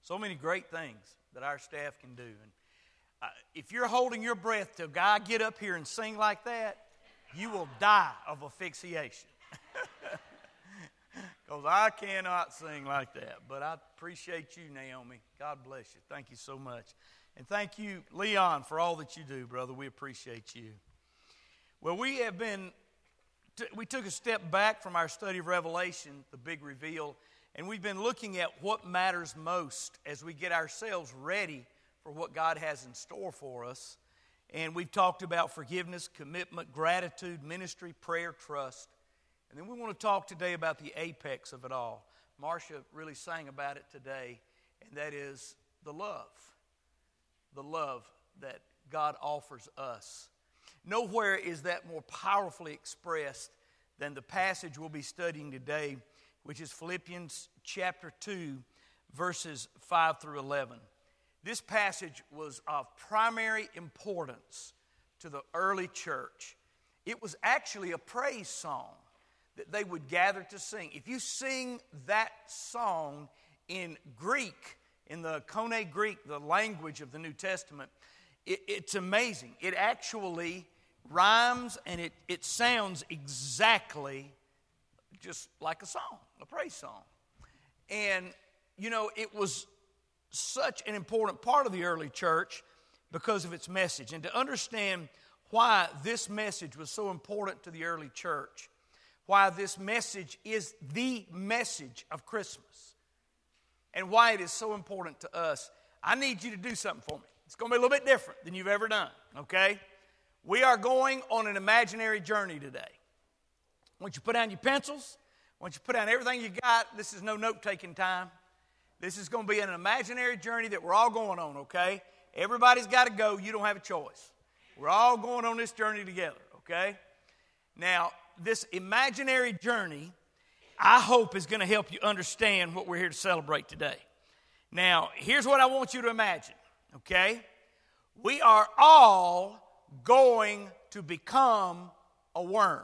So many great things that our staff can do. And if you're holding your breath till God get up here and sing like that, you will die of asphyxiation. Because I cannot sing like that. But I appreciate you, Naomi. God bless you. Thank you so much. And thank you, Leon, for all that you do, brother. We appreciate you. Well, we took a step back from our study of Revelation, the big reveal, and we've been looking at what matters most as we get ourselves ready for what God has in store for us. And we've talked about forgiveness, commitment, gratitude, ministry, prayer, trust. And then we want to talk today about the apex of it all. Marcia really sang about it today, and that is the love that God offers us. Nowhere is that more powerfully expressed than the passage we'll be studying today, which is Philippians chapter 2, verses 5 through 11. This passage was of primary importance to the early church. It was actually a praise song that they would gather to sing. If you sing that song in Greek, in the Koine Greek, the language of the New Testament, it's amazing. It actually rhymes and it sounds exactly just like a song, a praise song. And, you know, it was such an important part of the early church because of its message. And to understand why this message was so important to the early church, why this message is the message of Christmas, and why it is so important to us, I need you to do something for me. It's going to be a little bit different than you've ever done, okay? We are going on an imaginary journey today. I want you to put down your pencils. I want you to put down everything you got. This is no note-taking time. This is going to be an imaginary journey that we're all going on, okay? Everybody's got to go. You don't have a choice. We're all going on this journey together, okay? Now, this imaginary journey, I hope, is going to help you understand what we're here to celebrate today. Now, here's what I want you to imagine, okay? We are all going to become a worm.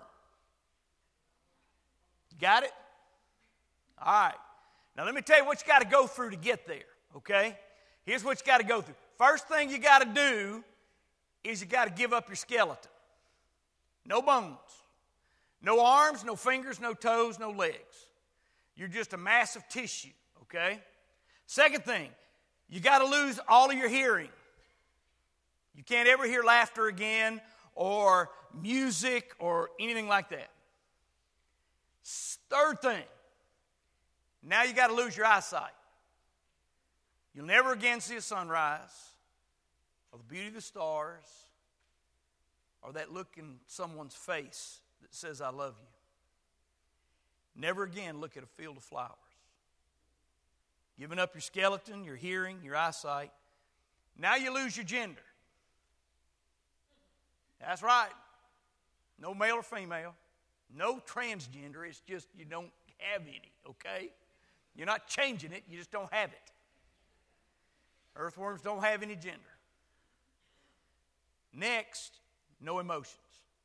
Got it? All right. Now, let me tell you what you got to go through to get there, okay? Here's what you got to go through. First thing you got to do is you got to give up your skeleton. No bones. No arms, no fingers, no toes, no legs. You're just a mass of tissue, okay? Second thing, you got to lose all of your hearing. You can't ever hear laughter again or music or anything like that. Third thing, now you got to lose your eyesight. You'll never again see a sunrise or the beauty of the stars or that look in someone's face that says, I love you. Never again look at a field of flowers. Giving up your skeleton, your hearing, your eyesight. Now you lose your gender. That's right. No male or female. No transgender. It's just you don't have any, okay? You're not changing it. You just don't have it. Earthworms don't have any gender. Next, no emotions.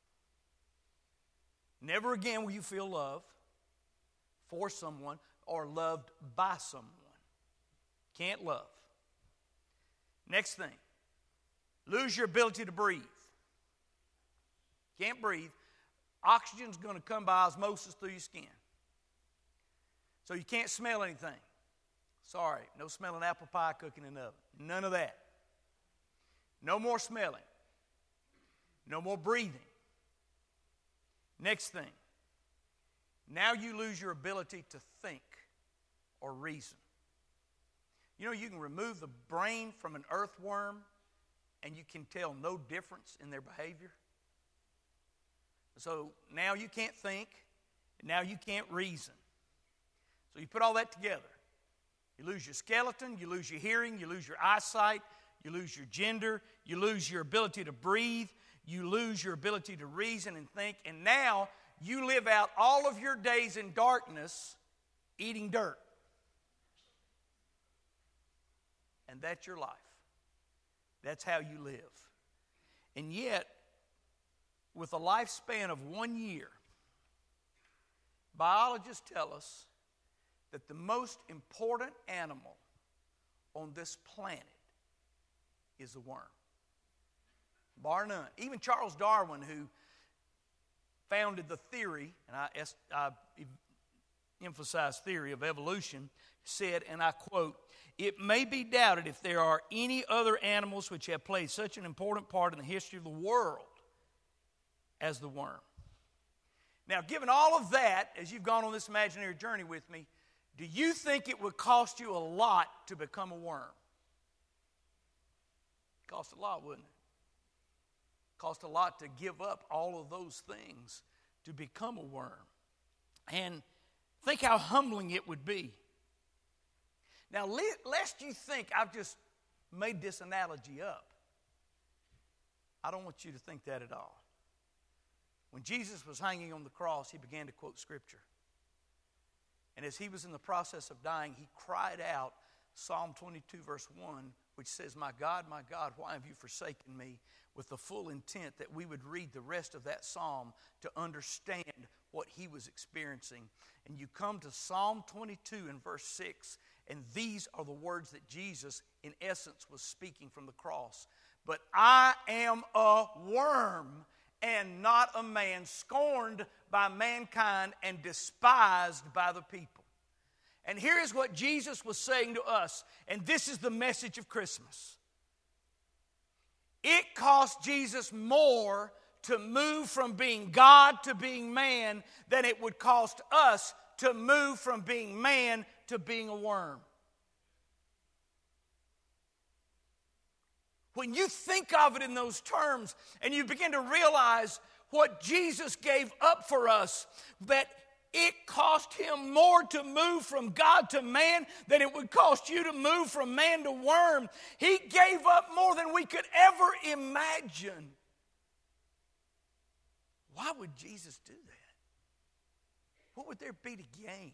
Never again will you feel love for someone or loved by someone. Can't love. Next thing, lose your ability to breathe. Can't breathe. Oxygen's going to come by osmosis through your skin. So you can't smell anything. Sorry, no smelling apple pie cooking in the oven. None of that. No more smelling. No more breathing. Next thing, now you lose your ability to think or reason. You know, you can remove the brain from an earthworm and you can tell no difference in their behavior. So now you can't think, and now you can't reason. So you put all that together. You lose your skeleton, you lose your hearing, you lose your eyesight, you lose your gender, you lose your ability to breathe, you lose your ability to reason and think, and now you live out all of your days in darkness eating dirt. And that's your life. That's how you live. And yet, with a lifespan of 1 year, biologists tell us that the most important animal on this planet is the worm. Bar none. Even Charles Darwin, who founded the theory, and I emphasize theory of evolution, said, and I quote, "It may be doubted if there are any other animals which have played such an important part in the history of the world as the worm." Now, given all of that, as you've gone on this imaginary journey with me, do you think it would cost you a lot to become a worm? It cost a lot, wouldn't it? It cost a lot to give up all of those things to become a worm. And think how humbling it would be. Now, lest you think I've just made this analogy up, I don't want you to think that at all. When Jesus was hanging on the cross, he began to quote Scripture. And as he was in the process of dying, he cried out Psalm 22, verse 1, which says, my God, why have you forsaken me?" with the full intent that we would read the rest of that psalm to understand what he was experiencing. And you come to Psalm 22 and verse 6, and these are the words that Jesus, in essence, was speaking from the cross. "But I am a worm and not a man, scorned by mankind and despised by the people." And here is what Jesus was saying to us, and this is the message of Christmas. It cost Jesus more to move from being God to being man than it would cost us to move from being man to being a worm. When you think of it in those terms and you begin to realize what Jesus gave up for us, that it cost him more to move from God to man than it would cost you to move from man to worm. He gave up more than we could ever imagine. Why would Jesus do that? What would there be to gain?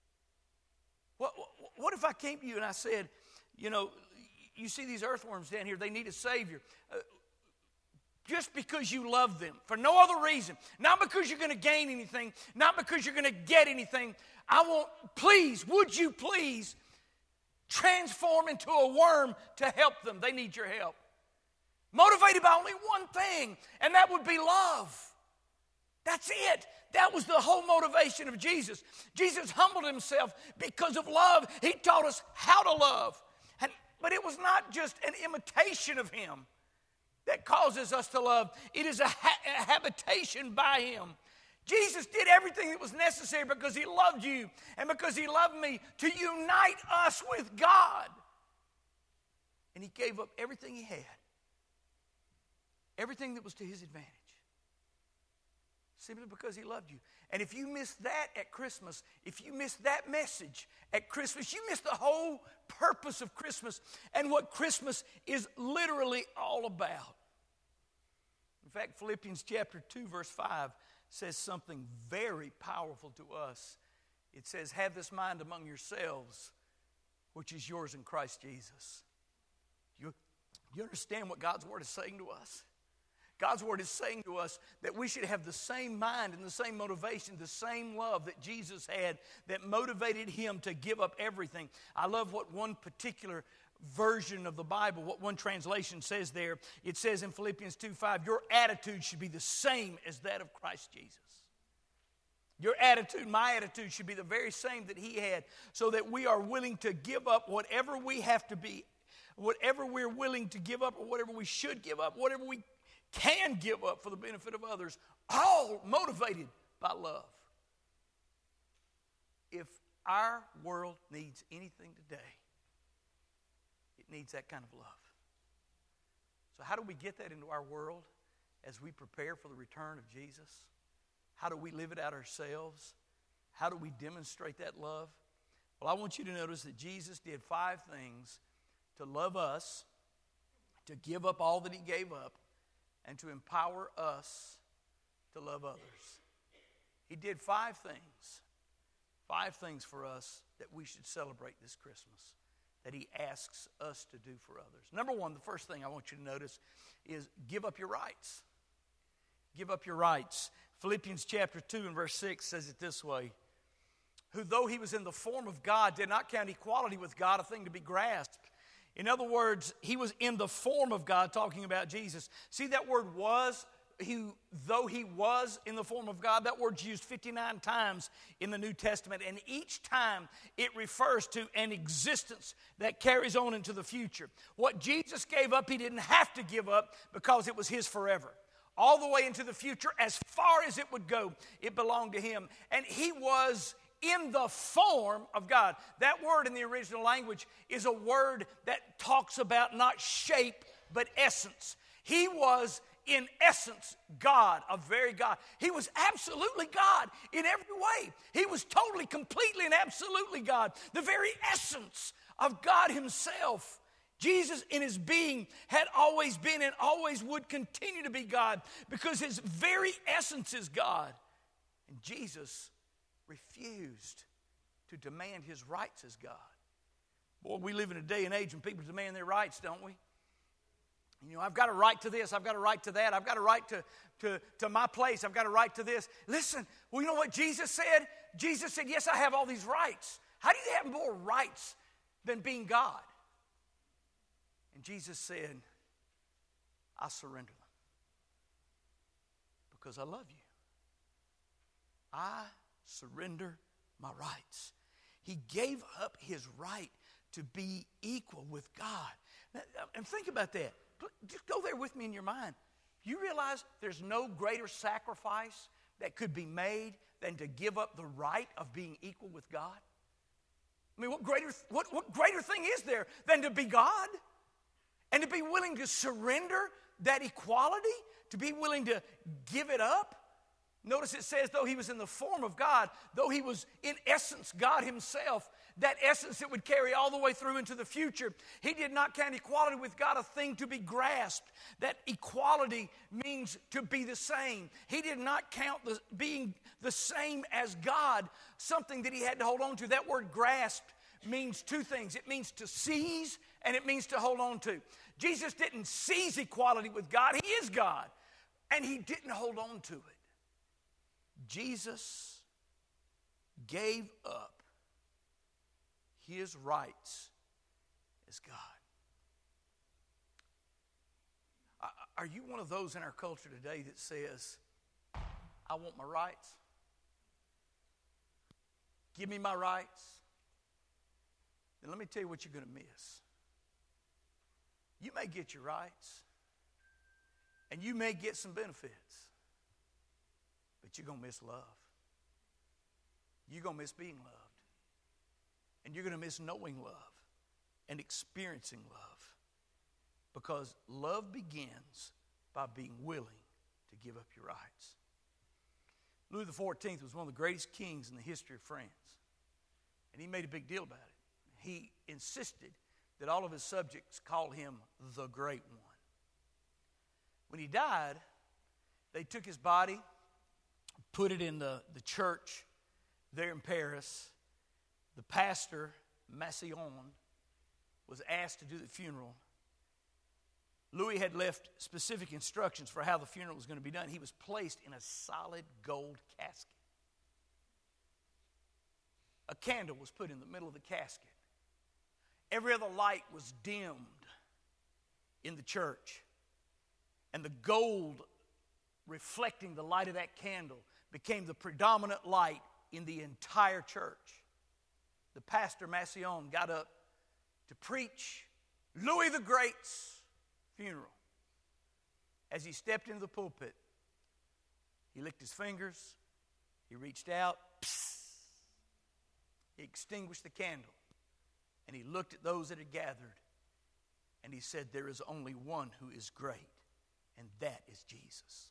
What if I came to you and I said, you see these earthworms down here, they need a Savior. Just because you love them, for no other reason. Not because you're going to gain anything, not because you're going to get anything. Would you please transform into a worm to help them? They need your help. Motivated by only one thing, and that would be love. That's it. That was the whole motivation of Jesus. Jesus humbled himself because of love. He taught us how to love. But it was not just an imitation of him that causes us to love. It is a habitation by him. Jesus did everything that was necessary because he loved you and because he loved me to unite us with God. And he gave up everything he had, everything that was to his advantage, simply because he loved you. And if you miss that at Christmas, if you miss that message at Christmas, you miss the whole purpose of Christmas and what Christmas is literally all about. In fact, Philippians chapter 2, verse 5 says something very powerful to us. It says, "Have this mind among yourselves, which is yours in Christ Jesus." You understand what God's Word is saying to us? God's Word is saying to us that we should have the same mind and the same motivation, the same love that Jesus had that motivated him to give up everything. I love what one particular version of the Bible, what one translation says there. It says in Philippians 2:5, your attitude should be the same as that of Christ Jesus. Your attitude, my attitude, should be the very same that he had, so that we are willing to give up whatever we have to be, whatever we're willing to give up, or whatever we should give up, whatever we can give up for the benefit of others, all motivated by love. If our world needs anything today, it needs that kind of love. So how do we get that into our world as we prepare for the return of Jesus? How do we live it out ourselves? How do we demonstrate that love? Well, I want you to notice that Jesus did 5 things to love us, to give up all that he gave up, and to empower us to love others. He did 5 things. 5 things for us that we should celebrate this Christmas, that he asks us to do for others. Number 1, the first thing I want you to notice is give up your rights. Give up your rights. Philippians chapter 2 and verse 6 says it this way: who though he was in the form of God did not count equality with God a thing to be grasped, In other words, he was in the form of God, talking about Jesus. See that word was? Though he was in the form of God, that word's used 59 times in the New Testament, and each time it refers to an existence that carries on into the future. What Jesus gave up, he didn't have to give up because it was his forever. All the way into the future, as far as it would go, it belonged to him. And he was in the form of God. That word in the original language is a word that talks about not shape, but essence. He was in essence God, a very God. He was absolutely God in every way. He was totally, completely, and absolutely God. The very essence of God himself. Jesus in his being had always been and always would continue to be God because his very essence is God. And Jesus refused to demand his rights as God. Boy, we live in a day and age when people demand their rights, don't we? You know, I've got a right to this, I've got a right to that, I've got a right to my place, I've got a right to this. Listen, well, you know what Jesus said? Jesus said, yes, I have all these rights. How do you have more rights than being God? And Jesus said, I surrender them because I love you. I surrender my rights. He gave up his right to be equal with God. Now, and think about that. Just go there with me in your mind. You realize there's no greater sacrifice that could be made than to give up the right of being equal with God? I mean, what greater thing is there than to be God? And to be willing to surrender that equality, to be willing to give it up. Notice it says, though he was in the form of God, though he was in essence God himself, that essence that would carry all the way through into the future, he did not count equality with God a thing to be grasped. That equality means to be the same. He did not count being the same as God something that he had to hold on to. That word grasped means two things. It means to seize and it means to hold on to. Jesus didn't seize equality with God. He is God. And he didn't hold on to it. Jesus gave up his rights as God. Are you one of those in our culture today that says, I want my rights? Give me my rights? Then let me tell you what you're going to miss. You may get your rights, and you may get some benefits, but you're going to miss love. You're going to miss being loved. And you're going to miss knowing love and experiencing love. Because love begins by being willing to give up your rights. Louis XIV was one of the greatest kings in the history of France. And he made a big deal about it. He insisted that all of his subjects call him the Great One. When he died, they took his body, put it in the church there in Paris. The pastor, Massillon, was asked to do the funeral. Louis had left specific instructions for how the funeral was going to be done. He was placed in a solid gold casket. A candle was put in the middle of the casket. Every other light was dimmed in the church. And the gold reflecting the light of that candle became the predominant light in the entire church. The pastor, Massillon, got up to preach Louis the Great's funeral. As he stepped into the pulpit, he licked his fingers, he reached out, he extinguished the candle, and he looked at those that had gathered, and he said, there is only one who is great, and that is Jesus.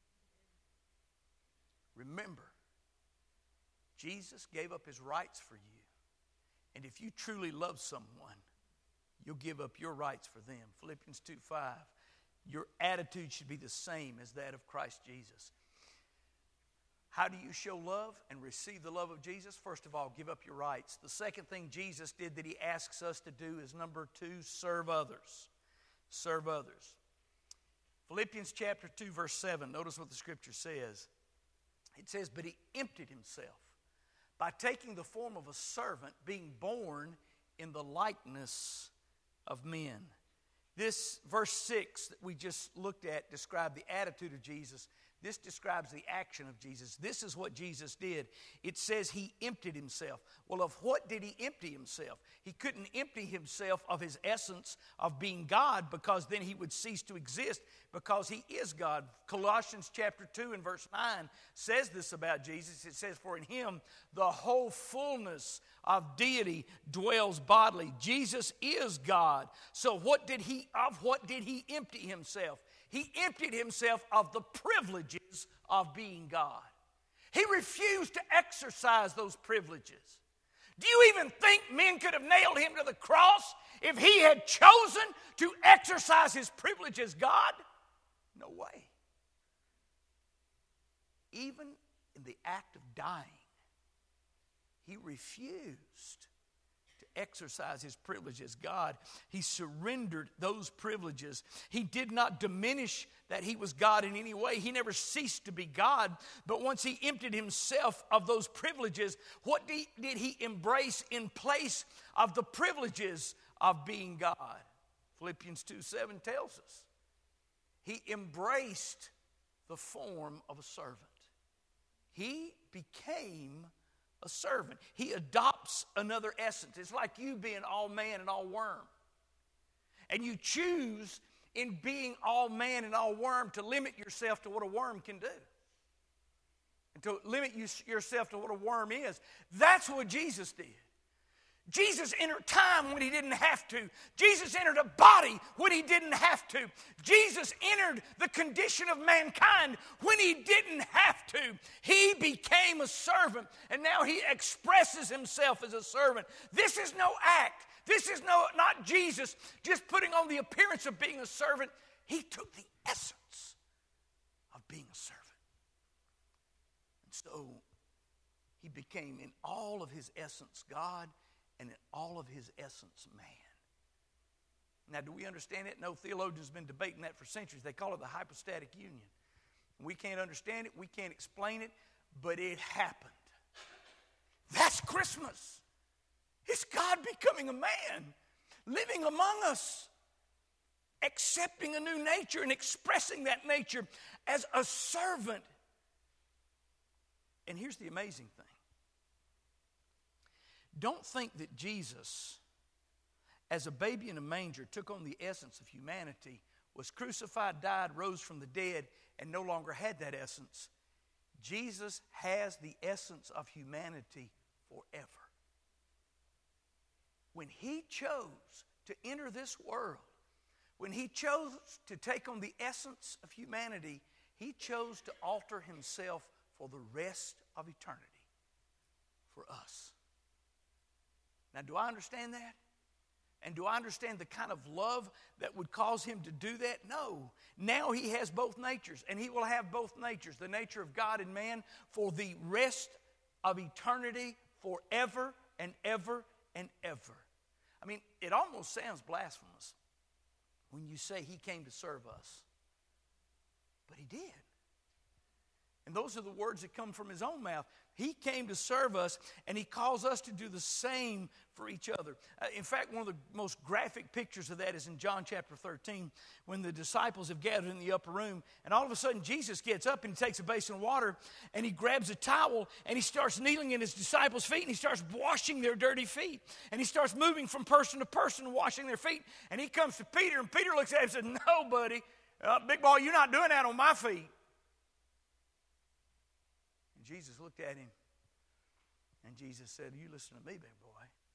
Remember, Jesus gave up his rights for you. And if you truly love someone, you'll give up your rights for them. Philippians 2:5. Your attitude should be the same as that of Christ Jesus. How do you show love and receive the love of Jesus? First of all, give up your rights. The second thing Jesus did that he asks us to do is number 2, serve others. Serve others. Philippians chapter 2, verse 7. Notice what the scripture says. It says, but he emptied himself by taking the form of a servant, being born in the likeness of men. This verse 6 that we just looked at described the attitude of Jesus. This describes the action of Jesus. This is what Jesus did. It says he emptied himself. Well, of what did he empty himself? He couldn't empty himself of his essence of being God, because then he would cease to exist, because he is God. Colossians chapter 2 and verse 9 says this about Jesus. It says, for in him the whole fullness of deity dwells bodily. Jesus is God. So of what did he empty himself? He emptied himself of the privileges of being God. He refused to exercise those privileges. Do you even think men could have nailed him to the cross if he had chosen to exercise his privilege as God? No way. Even in the act of dying, he refused to exercise his privilege as God. He surrendered those privileges. He did not diminish that he was God in any way. He never ceased to be God. But once he emptied himself of those privileges, what did he embrace in place of the privileges of being God? Philippians 2:7 tells us he embraced the form of a servant. He became a servant. He adopts another essence. It's like you being all man and all worm. And you choose in being all man and all worm to limit yourself to what a worm can do. And to limit yourself to what a worm is. That's what Jesus did. Jesus entered time when he didn't have to. Jesus entered a body when he didn't have to. Jesus entered the condition of mankind when he didn't have to. He became a servant, and now he expresses himself as a servant. This is no act. This is not Jesus just putting on the appearance of being a servant. He took the essence of being a servant. And so he became in all of his essence God, and in all of his essence, man. Now, do we understand it? No, theologians have been debating that for centuries. They call it the hypostatic union. We can't understand it. We can't explain it. But it happened. That's Christmas. It's God becoming a man, living among us, accepting a new nature and expressing that nature as a servant. And here's the amazing thing. Don't think that Jesus, as a baby in a manger, took on the essence of humanity, was crucified, died, rose from the dead, and no longer had that essence. Jesus has the essence of humanity forever. When he chose to enter this world, when he chose to take on the essence of humanity, he chose to alter himself for the rest of eternity for us. Now, do I understand that? And do I understand the kind of love that would cause him to do that? No. Now he has both natures, and he will have both natures, the nature of God and man, for the rest of eternity, forever and ever and ever. I mean, it almost sounds blasphemous when you say he came to serve us. But he did. And those are the words that come from his own mouth. He came to serve us, and he calls us to do the same for each other. In fact, one of the most graphic pictures of that is in John chapter 13, when the disciples have gathered in the upper room, and all of a sudden Jesus gets up and he takes a basin of water, and he grabs a towel, and he starts kneeling in his disciples' feet, and he starts washing their dirty feet. And he starts moving from person to person, washing their feet. And he comes to Peter, and Peter looks at him and says, "No, buddy, big boy, you're not doing that on my feet." Jesus looked at him, and Jesus said, "You listen to me, big boy.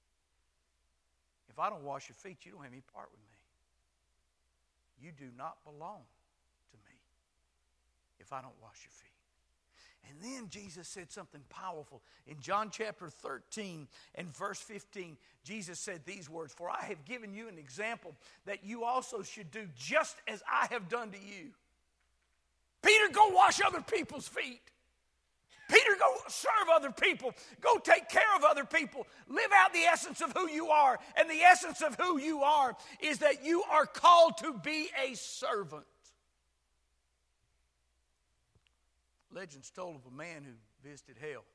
If I don't wash your feet, you don't have any part with me. You do not belong to me if I don't wash your feet." And then Jesus said something powerful. In John chapter 13 and verse 15, Jesus said these words, "For I have given you an example that you also should do just as I have done to you." Peter, go wash other people's feet. Peter, go serve other people. Go take care of other people. Live out the essence of who you are. And the essence of who you are is that you are called to be a servant. Legends told of a man who visited hell.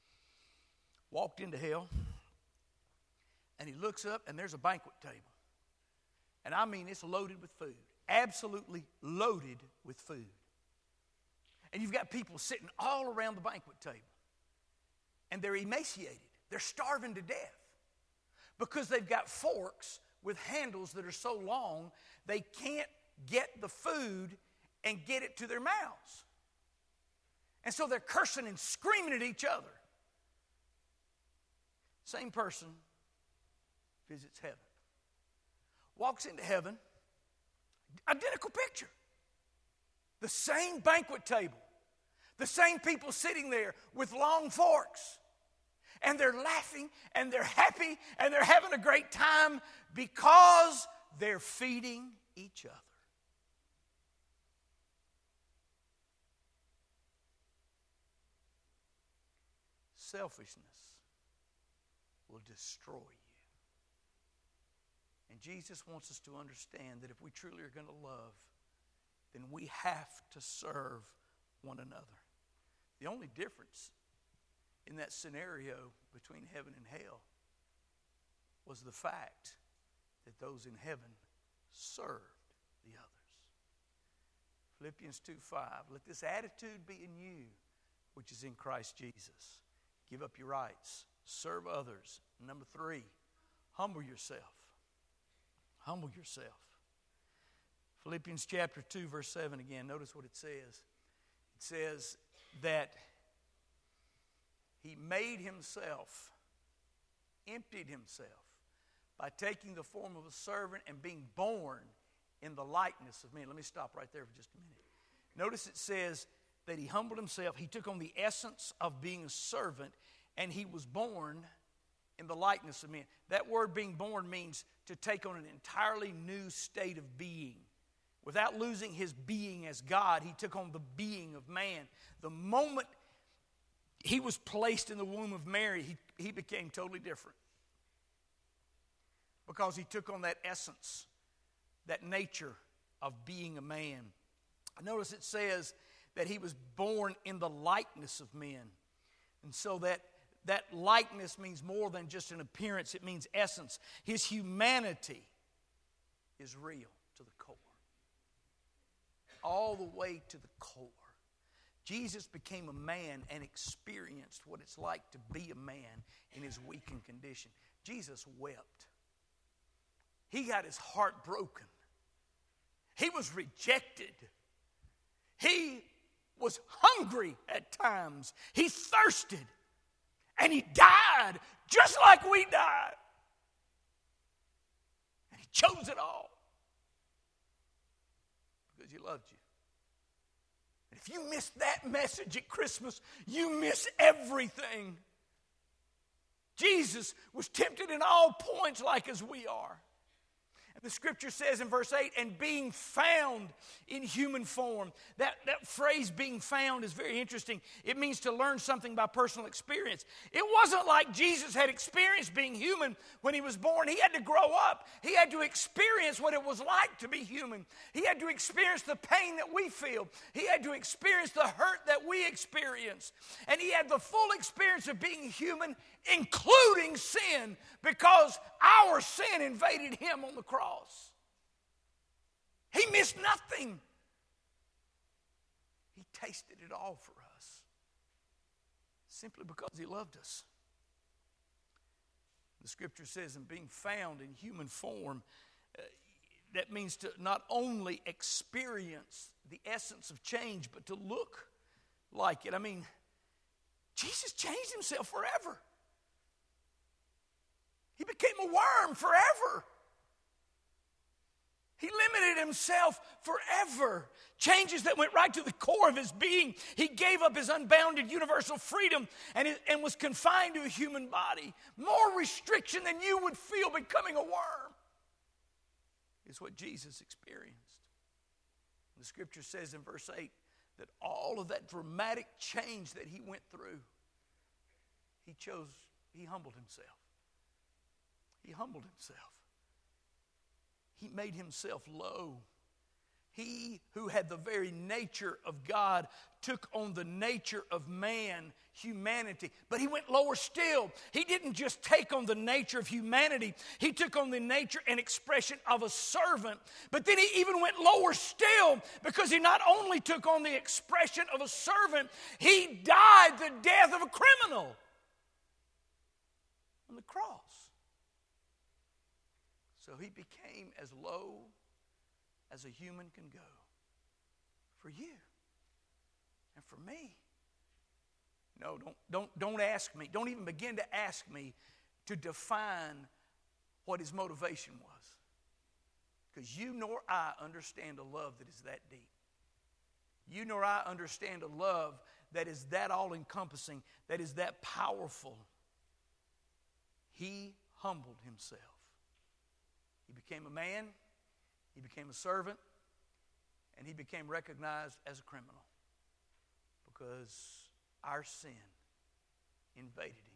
Walked into hell, and he looks up, and there's a banquet table. And I mean, it's loaded with food. Absolutely loaded with food. And you've got people sitting all around the banquet table. And they're emaciated. They're starving to death. Because they've got forks with handles that are so long, they can't get the food and get it to their mouths. And so they're cursing and screaming at each other. Same person visits heaven. Walks into heaven, identical picture. The same banquet table. The same people sitting there with long forks. And they're laughing and they're happy and they're having a great time because they're feeding each other. Selfishness will destroy you. And Jesus wants us to understand that if we truly are going to love, then we have to serve one another. The only difference in that scenario between heaven and hell was the fact that those in heaven served the others. Philippians 2:5, let this attitude be in you, which is in Christ Jesus. Give up your rights. Serve others. Number 3, humble yourself. Humble yourself. Philippians chapter 2, verse 7 again. Notice what it says. It says that he made himself, emptied himself by taking the form of a servant and being born in the likeness of men. Let me stop right there for just a minute. Notice it says that he humbled himself. He took on the essence of being a servant, and he was born in the likeness of men. That word being born means to take on an entirely new state of being. Without losing his being as God, he took on the being of man. The moment he was placed in the womb of Mary, he became totally different. Because he took on that essence, that nature of being a man. Notice it says that he was born in the likeness of men. And so that likeness means more than just an appearance. It means essence. His humanity is real to the core. All the way to the core. Jesus became a man and experienced what it's like to be a man in his weakened condition. Jesus wept. He got his heart broken. He was rejected. He was hungry at times. He thirsted. And he died just like we died. And he chose it all. Because he loved you. And if you miss that message at Christmas, you miss everything. Jesus was tempted in all points like as we are. The scripture says in verse 8, and being found in human form. That phrase, being found, is very interesting. It means to learn something by personal experience. It wasn't like Jesus had experienced being human when he was born. He had to grow up. He had to experience what it was like to be human. He had to experience the pain that we feel. He had to experience the hurt that we experience. And he had the full experience of being human, including sin, because our sin invaded him on the cross. He missed nothing. He tasted it all for us simply because he loved us. The scripture says, in being found in human form, that means to not only experience the essence of change, but to look like it. I mean, Jesus changed himself forever. He became a worm forever. He limited himself forever. Changes that went right to the core of his being. He gave up his unbounded universal freedom and was confined to a human body. More restriction than you would feel becoming a worm is what Jesus experienced. The scripture says in verse 8 that all of that dramatic change that he went through, he humbled himself. He humbled himself. He made himself low He who had the very nature of God took on the nature of man, humanity. But he went lower still. He didn't just take on the nature of humanity. He took on the nature and expression of a servant. But then he even went lower still, because he not only took on the expression of a servant, he died the death of a criminal on the cross. So he became as low as a human can go for you and for me. No, don't ask me. Don't even begin to ask me to define what his motivation was, because you nor I understand a love that is that deep. You nor I understand a love that is that all-encompassing, that is that powerful. He humbled himself. He became a man. He became a servant, and he became recognized as a criminal because our sin invaded him.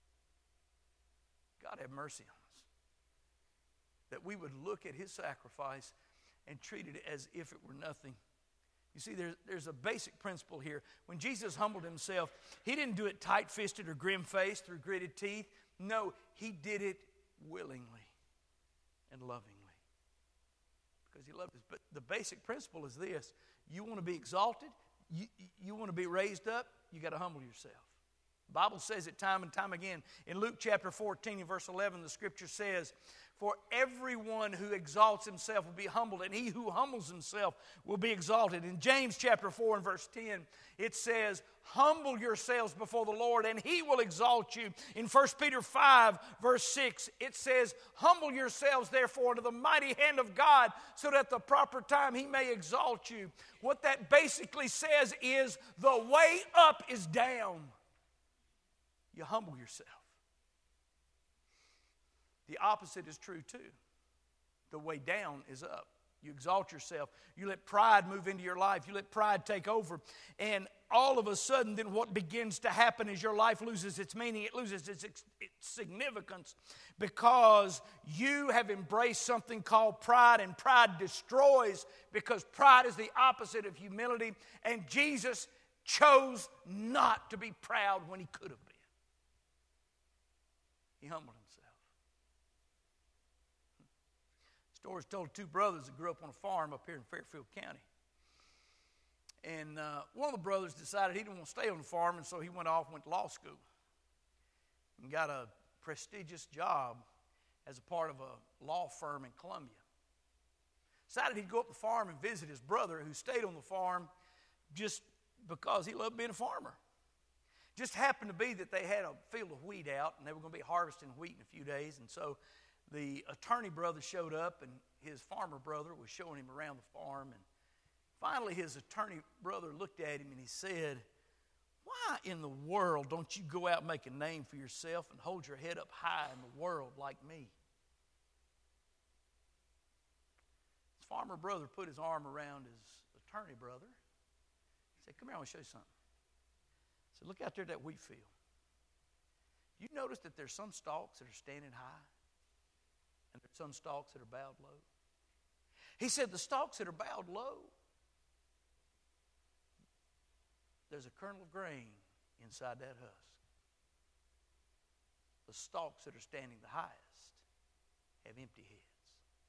God have mercy on us, that we would look at his sacrifice and treat it as if it were nothing. You see, there's a basic principle here. When Jesus humbled himself, he didn't do it tight-fisted or grim-faced through gritted teeth. No, he did it willingly and lovingly, because he loved us. But the basic principle is this: you want to be exalted, you want to be raised up, you got to humble yourself. The Bible says it time and time again. In Luke chapter 14 and verse 11, the scripture says, "For everyone who exalts himself will be humbled, and he who humbles himself will be exalted." In James chapter 4 and verse 10, it says, "Humble yourselves before the Lord, and he will exalt you." In 1 Peter 5 verse 6, it says, "Humble yourselves therefore under the mighty hand of God, so that at the proper time he may exalt you." What that basically says is the way up is down. You humble yourself. The opposite is true too. The way down is up. You exalt yourself. You let pride move into your life. You let pride take over. And all of a sudden, then what begins to happen is your life loses its meaning. It loses its significance, because you have embraced something called pride, and pride destroys, because pride is the opposite of humility. And Jesus chose not to be proud when he could have been. He humbled himself. The story is told of two brothers that grew up on a farm up here in Fairfield County. And one of the brothers decided he didn't want to stay on the farm, and so he went off and went to law school and got a prestigious job as a part of a law firm in Columbia. Decided he'd go up the farm and visit his brother, who stayed on the farm just because he loved being a farmer. Just happened to be that they had a field of wheat out, and they were going to be harvesting wheat in a few days. And so the attorney brother showed up, and his farmer brother was showing him around the farm. And finally, his attorney brother looked at him and he said, "Why in the world don't you go out and make a name for yourself and hold your head up high in the world like me?" His farmer brother put his arm around his attorney brother. He said, "Come here, I want to show you something." He said, "Look out there at that wheat field. You notice that there's some stalks that are standing high, and there's some stalks that are bowed low?" He said, "The stalks that are bowed low, there's a kernel of grain inside that husk. The stalks that are standing the highest have empty heads."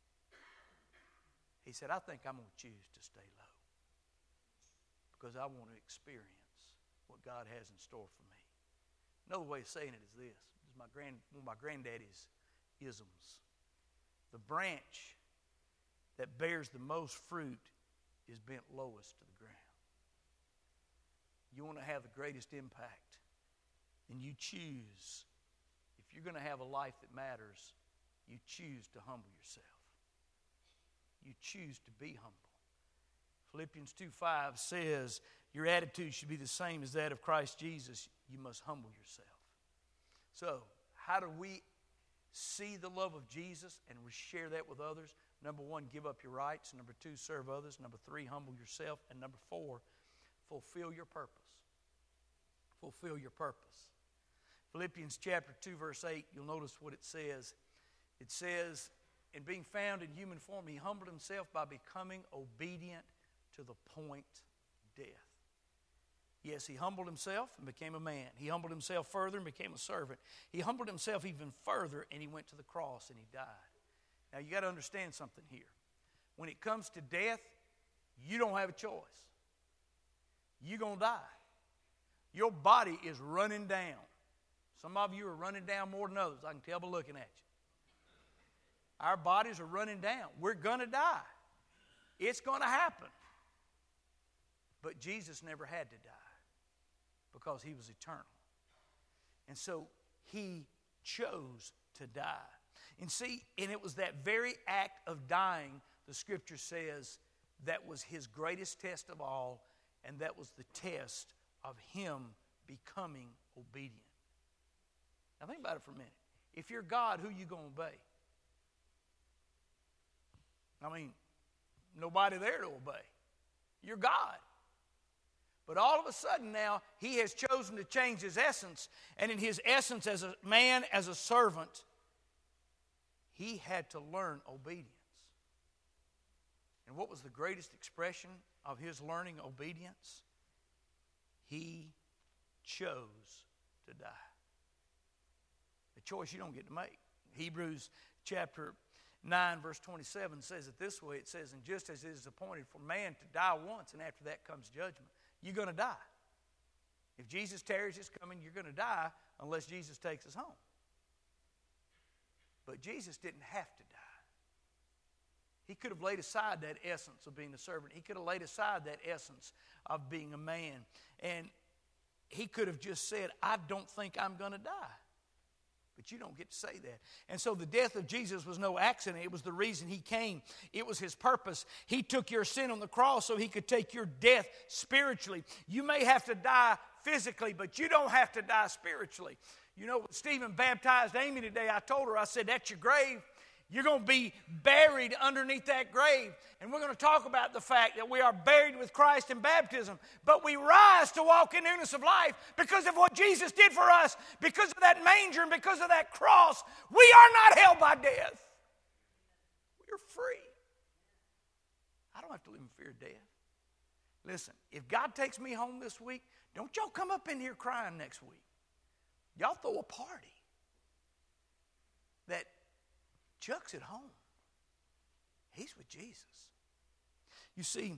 He said, "I think I'm going to choose to stay low, because I want to experience what God has in store for me." Another way of saying it is this. This is one of my granddaddy's isms. The branch that bears the most fruit is bent lowest to the ground. You want to have the greatest impact, and you choose, if you're going to have a life that matters, you choose to humble yourself. You choose to be humble. Philippians 2:5 says, your attitude should be the same as that of Christ Jesus. You must humble yourself. So, how do we see the love of Jesus and share that with others? Number one, give up your rights. Number two, serve others. Number three, humble yourself. And number four, fulfill your purpose. Fulfill your purpose. Philippians chapter 2, verse 8, you'll notice what it says. It says, and being found in human form, he humbled himself by becoming obedient to the point of death. Yes, he humbled himself and became a man. He humbled himself further and became a servant. He humbled himself even further, and he went to the cross and he died. Now, you got to understand something here. When it comes to death, you don't have a choice. You're going to die. Your body is running down. Some of you are running down more than others. I can tell by looking at you. Our bodies are running down. We're going to die. It's going to happen. But Jesus never had to die because he was eternal. And so he chose to die. And see, and it was that very act of dying, the Scripture says, that was his greatest test of all, and that was the test of him becoming obedient. Now think about it for a minute. If you're God, who are you going to obey? I mean, nobody there to obey. You're God. But all of a sudden now, he has chosen to change his essence. And in his essence as a man, as a servant, he had to learn obedience. And what was the greatest expression of his learning obedience? He chose to die. A choice you don't get to make. Hebrews chapter 9 verse 27 says it this way. It says, and just as it is appointed for man to die once, and after that comes judgment, you're going to die. If Jesus tarries his coming, you're going to die unless Jesus takes us home. But Jesus didn't have to die. He could have laid aside that essence of being a servant. He could have laid aside that essence of being a man. And he could have just said, I don't think I'm going to die. But you don't get to say that. And so the death of Jesus was no accident. It was the reason he came. It was his purpose. He took your sin on the cross so he could take your death spiritually. You may have to die physically, but you don't have to die spiritually. You know, when Stephen baptized Amy today, I told her, I said, that's your grave. You're going to be buried underneath that grave. And we're going to talk about the fact that we are buried with Christ in baptism. But we rise to walk in newness of life because of what Jesus did for us. Because of that manger and because of that cross, we are not held by death. We're free. I don't have to live in fear of death. Listen, if God takes me home this week, don't y'all come up in here crying next week. Y'all throw a party that Chuck's at home. He's with Jesus. You see,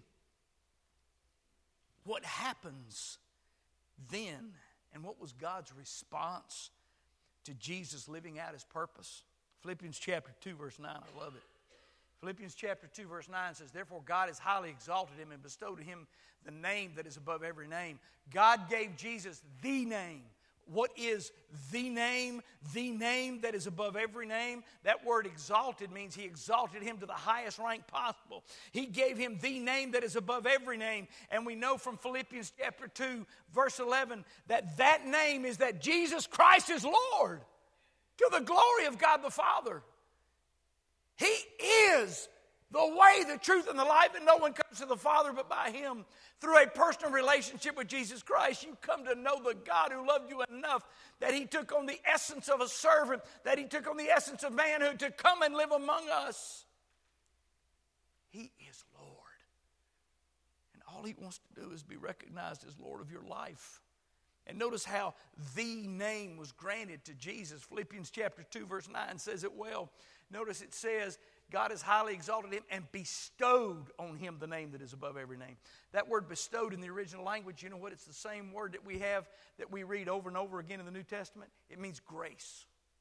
what happens then, and what was God's response to Jesus living out his purpose? Philippians chapter 2, verse 9, I love it. Philippians chapter 2, verse 9 says, therefore God has highly exalted him and bestowed on him the name that is above every name. God gave Jesus the name. What is the name? The name that is above every name. That word exalted means he exalted him to the highest rank possible. He gave him the name that is above every name. And we know from Philippians chapter 2, verse 11, that name is that Jesus Christ is Lord, to the glory of God the Father. He is the way, the truth, and the life, and no one comes to the Father but by him. Through a personal relationship with Jesus Christ, you come to know the God who loved you enough that he took on the essence of a servant, that he took on the essence of manhood to come and live among us. He is Lord. And all he wants to do is be recognized as Lord of your life. And notice how the name was granted to Jesus. Philippians chapter 2, verse 9 says it well. Notice it says, God has highly exalted him and bestowed on him the name that is above every name. That word bestowed in the original language, you know what? It's the same word that we have, that we read over and over again in the New Testament. It means grace.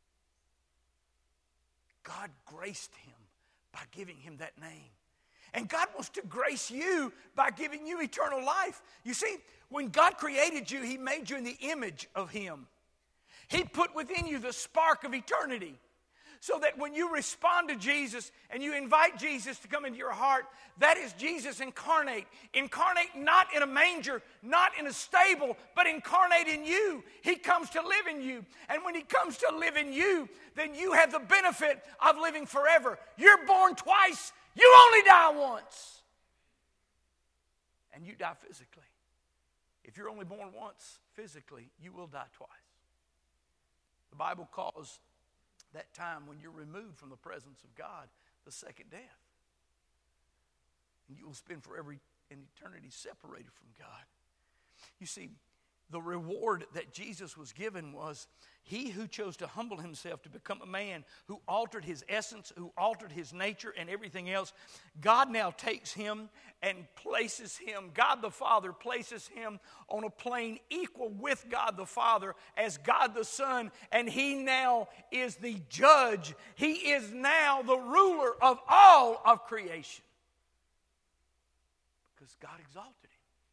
God graced him by giving him that name. And God wants to grace you by giving you eternal life. You see, when God created you, he made you in the image of him. He put within you the spark of eternity. So that when you respond to Jesus and you invite Jesus to come into your heart, that is Jesus incarnate. Incarnate not in a manger, not in a stable, but incarnate in you. He comes to live in you. And when he comes to live in you, then you have the benefit of living forever. You're born twice. You only die once. And you die physically. If you're only born once physically, you will die twice. The Bible calls that time when you're removed from the presence of God, the second death. And you will spend forever in eternity separated from God. You see, the reward that Jesus was given was he who chose to humble himself to become a man, who altered his essence, who altered his nature and everything else. God now takes him and places him, God the Father places him on a plane equal with God the Father as God the Son, and he now is the judge. He is now the ruler of all of creation. Because God exalted him.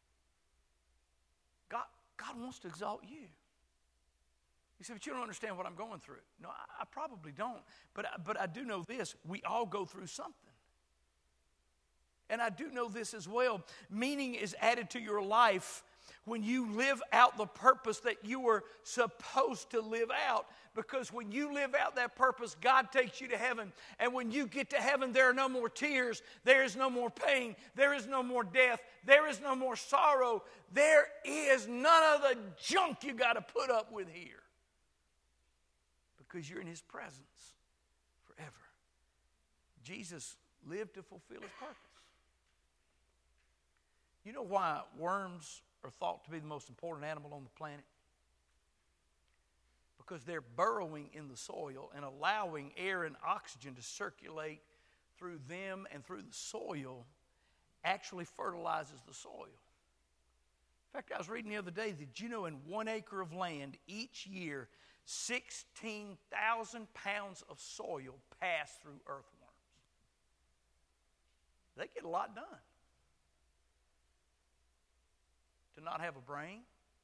God wants to exalt you. You say, but you don't understand what I'm going through. No, I probably don't. But I do know this. We all go through something. And I do know this as well. Meaning is added to your life when you live out the purpose that you were supposed to live out. Because when you live out that purpose, God takes you to heaven. And when you get to heaven, there are no more tears. There is no more pain. There is no more death. There is no more sorrow. There is none of the junk you got to put up with here. Because you're in His presence forever. Jesus lived to fulfill His purpose. You know why worms are thought to be the most important animal on the planet? Because they're burrowing in the soil and allowing air and oxygen to circulate through them and through the soil actually fertilizes the soil. In fact, I was reading the other day that you know in 1 acre of land each year 16,000 pounds of soil pass through earthworms. They get a lot done. To not have a brain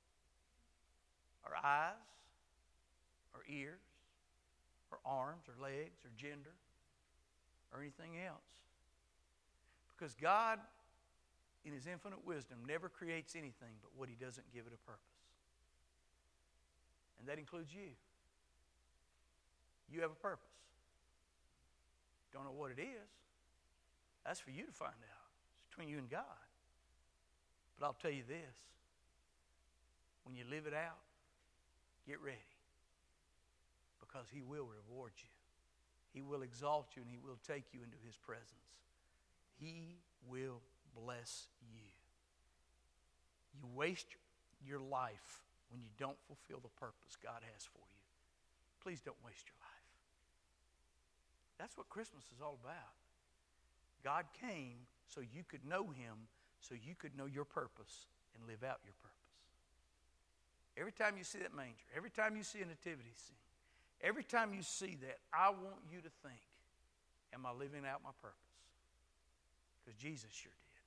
or eyes or ears or arms or legs or gender or anything else. Because God, in His infinite wisdom, never creates anything but what He doesn't give it a purpose. And that includes you. You have a purpose. Don't know what it is. That's for you to find out. It's between you and God. But I'll tell you this. When you live it out, get ready. Because He will reward you. He will exalt you and He will take you into His presence. He will bless you. You waste your life when you don't fulfill the purpose God has for you. Please don't waste your life. That's what Christmas is all about. God came so you could know Him, so you could know your purpose and live out your purpose. Every time you see that manger, every time you see a nativity scene, every time you see that, I want you to think, am I living out my purpose? Because Jesus sure did.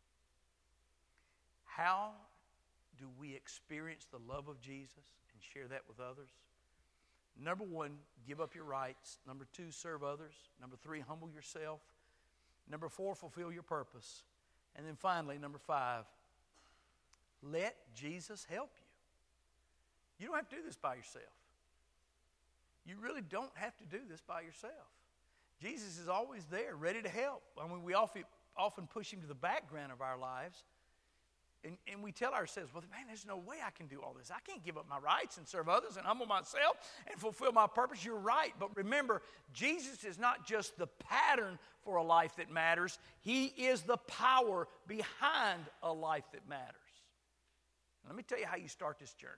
How do we experience the love of Jesus and share that with others? Number 1, give up your rights. Number 2, serve others. Number 3, humble yourself. Number 4, fulfill your purpose. And then finally, number 5, let Jesus help you. You don't have to do this by yourself. You really don't have to do this by yourself. Jesus is always there, ready to help. I mean, we often push Him to the background of our lives. And we tell ourselves, well, man, there's no way I can do all this. I can't give up my rights and serve others and humble myself and fulfill my purpose. You're right. But remember, Jesus is not just the pattern for a life that matters. He is the power behind a life that matters. Let me tell you how you start this journey.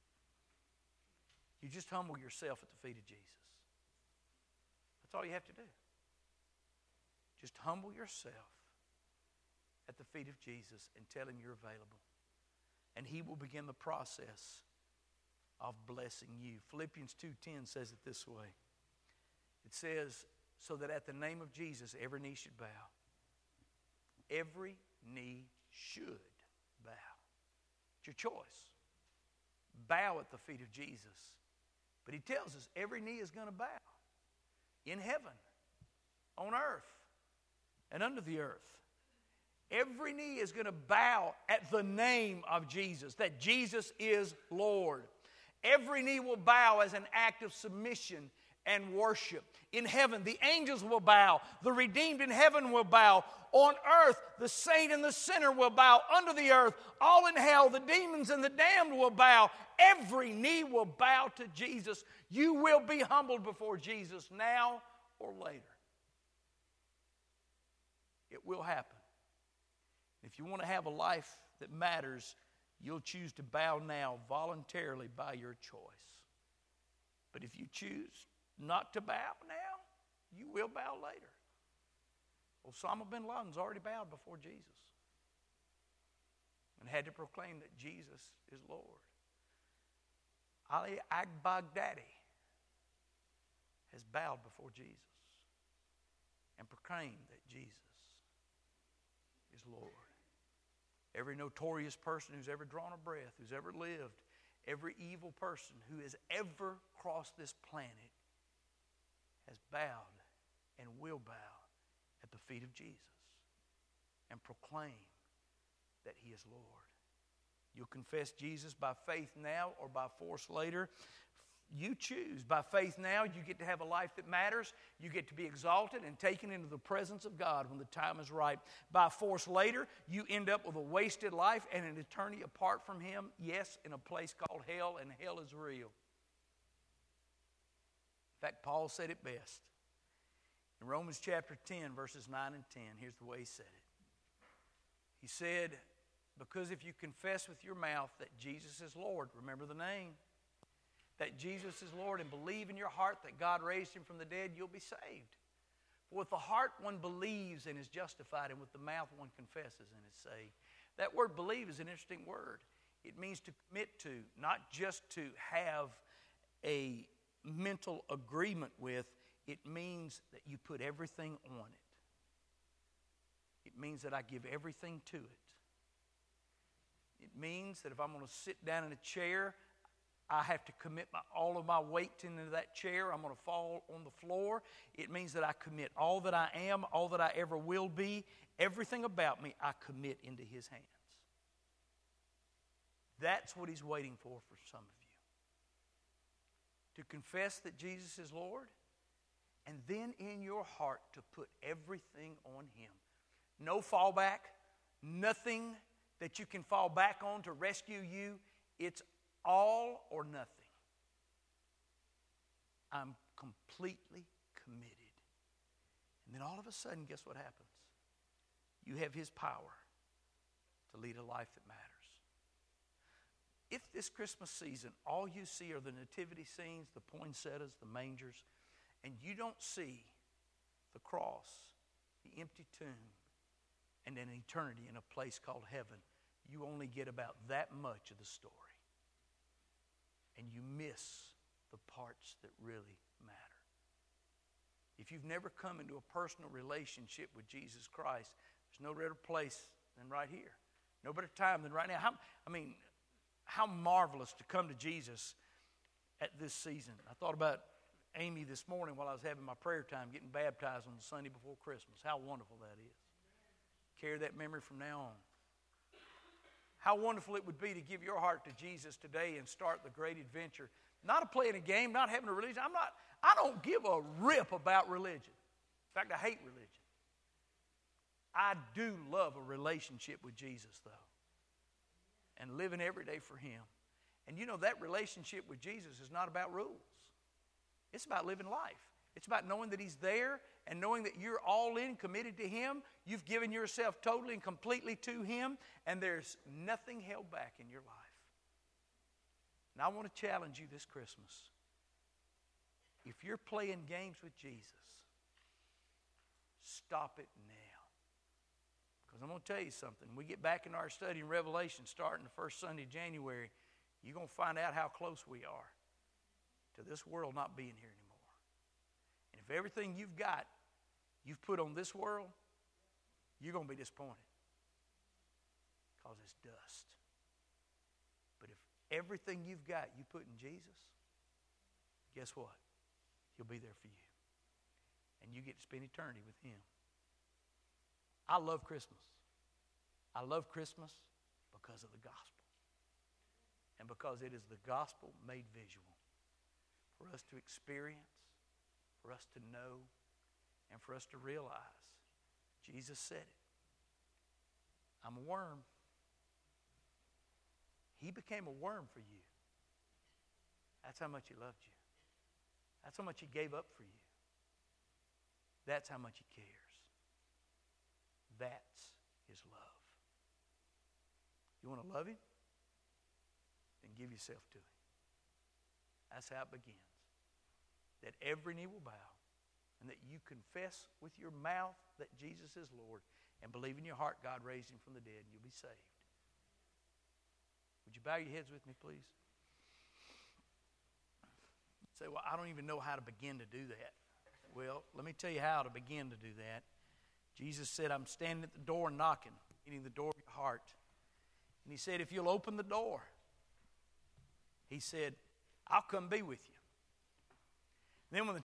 You just humble yourself at the feet of Jesus. That's all you have to do. Just humble yourself at the feet of Jesus and tell Him you're available. And He will begin the process of blessing you. Philippians 2:10 says it this way. It says, so that at the name of Jesus every knee should bow. Every knee should bow. It's your choice. Bow at the feet of Jesus. But He tells us every knee is going to bow. In heaven, on earth, and under the earth. Every knee is going to bow at the name of Jesus, that Jesus is Lord. Every knee will bow as an act of submission and worship. In heaven, the angels will bow. The redeemed in heaven will bow. On earth, the saint and the sinner will bow. Under the earth, all in hell, the demons and the damned will bow. Every knee will bow to Jesus. You will be humbled before Jesus now or later. It will happen. If you want to have a life that matters, you'll choose to bow now voluntarily by your choice. But if you choose not to bow now, you will bow later. Osama bin Laden's already bowed before Jesus and had to proclaim that Jesus is Lord. Ali al-Baghdadi has bowed before Jesus and proclaimed that Jesus is Lord. Every notorious person who's ever drawn a breath, who's ever lived, every evil person who has ever crossed this planet has bowed and will bow at the feet of Jesus and proclaim that He is Lord. You'll confess Jesus by faith now or by force later. You choose. By faith now, you get to have a life that matters. You get to be exalted and taken into the presence of God when the time is right. By force later, you end up with a wasted life and an eternity apart from Him. Yes, in a place called hell, and hell is real. In fact, Paul said it best. In Romans chapter 10, verses 9 and 10, here's the way he said it. He said, because if you confess with your mouth that Jesus is Lord, remember the name, that Jesus is Lord, and believe in your heart that God raised Him from the dead, you'll be saved. For with the heart one believes and is justified, and with the mouth one confesses and is saved. That word believe is an interesting word. It means to commit to, not just to have a mental agreement with. It means that you put everything on it. It means that I give everything to it. It means that if I'm going to sit down in a chair, I have to commit all of my weight into that chair. I'm going to fall on the floor. It means that I commit all that I am, all that I ever will be, everything about me, I commit into His hands. That's what He's waiting for some of you. To confess that Jesus is Lord, and then in your heart to put everything on Him. No fallback, nothing that you can fall back on to rescue you. It's all or nothing. I'm completely committed. And then all of a sudden, guess what happens? You have His power to lead a life that matters. If this Christmas season, all you see are the nativity scenes, the poinsettias, the mangers, and you don't see the cross, the empty tomb, and an eternity in a place called heaven, you only get about that much of the story. And you miss the parts that really matter. If you've never come into a personal relationship with Jesus Christ, there's no better place than right here. No better time than right now. How marvelous to come to Jesus at this season. I thought about Amy this morning while I was having my prayer time, getting baptized on the Sunday before Christmas. How wonderful that is. Carry that memory from now on. How wonderful it would be to give your heart to Jesus today and start the great adventure. Not playing a game, not having a religion. I don't give a rip about religion. In fact, I hate religion. I do love a relationship with Jesus, though. And living every day for Him. And you know, that relationship with Jesus is not about rules. It's about living life. It's about knowing that He's there and knowing that you're all in, committed to Him. You've given yourself totally and completely to Him, and there's nothing held back in your life. And I want to challenge you this Christmas. If you're playing games with Jesus, stop it now. Because I'm going to tell you something. When we get back in our study in Revelation, starting the first Sunday of January, you're going to find out how close we are to this world not being here anymore. And if everything you've got, you've put on this world, you're going to be disappointed. Because it's dust. But if everything you've got you put in Jesus, guess what? He'll be there for you. And you get to spend eternity with Him. I love Christmas. I love Christmas because of the gospel. And because it is the gospel made visual. For us to experience, for us to know, and for us to realize. Jesus said it. I'm a worm. He became a worm for you. That's how much He loved you. That's how much He gave up for you. That's how much He cares. That's His love. You want to love Him? Then give yourself to Him. That's how it begins. That every knee will bow, and that you confess with your mouth that Jesus is Lord, and believe in your heart God raised Him from the dead, and you'll be saved. Would you bow your heads with me, please? Say, well, I don't even know how to begin to do that. Well, let me tell you how to begin to do that. Jesus said, I'm standing at the door knocking, hitting the door of your heart. And He said, if you'll open the door, He said, I'll come be with you. And then when the